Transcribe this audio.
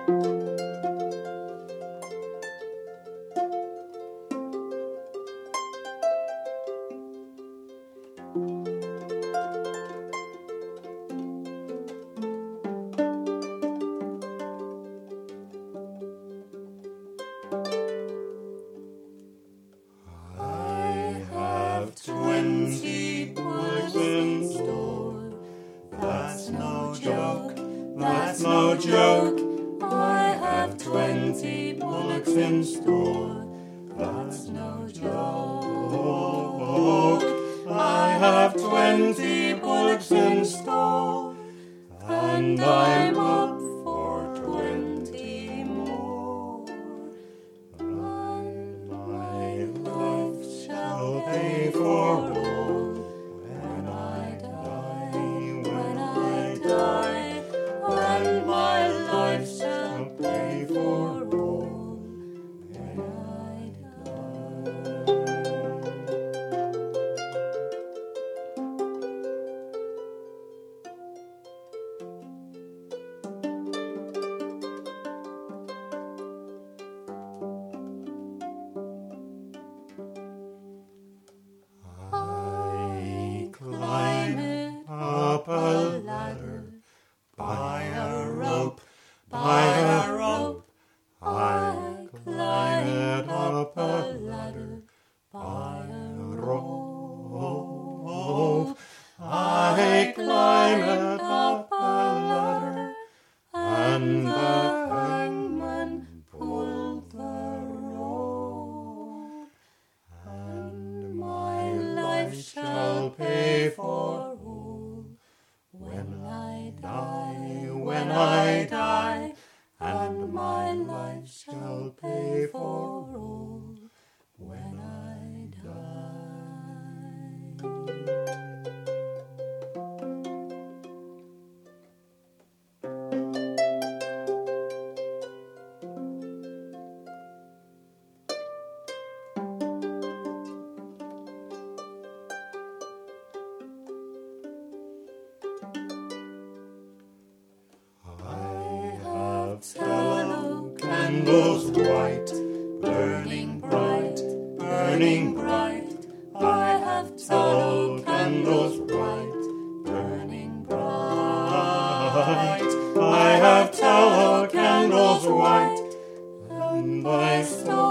I have 20 bullocks in store. That's no joke, that's no joke. I have 20 bullocks in store. That's no joke. I have 20 bullocks in store, and I'm up for 20 more. And my life shall pay for all when I die, when I die. And my life shall pay for all when I die. I climb it up a ladder, by a rope, by a rope. I climb it up a ladder, by a rope. I climb it up a ladder, and the hangman pulled the rope. And my life shall pay for all when I die, when I die. And my life shall pay for all when I die. I have tallow candles white, burning bright, burning bright. I have tallow candles white, burning bright. I have tallow candles white, and I saw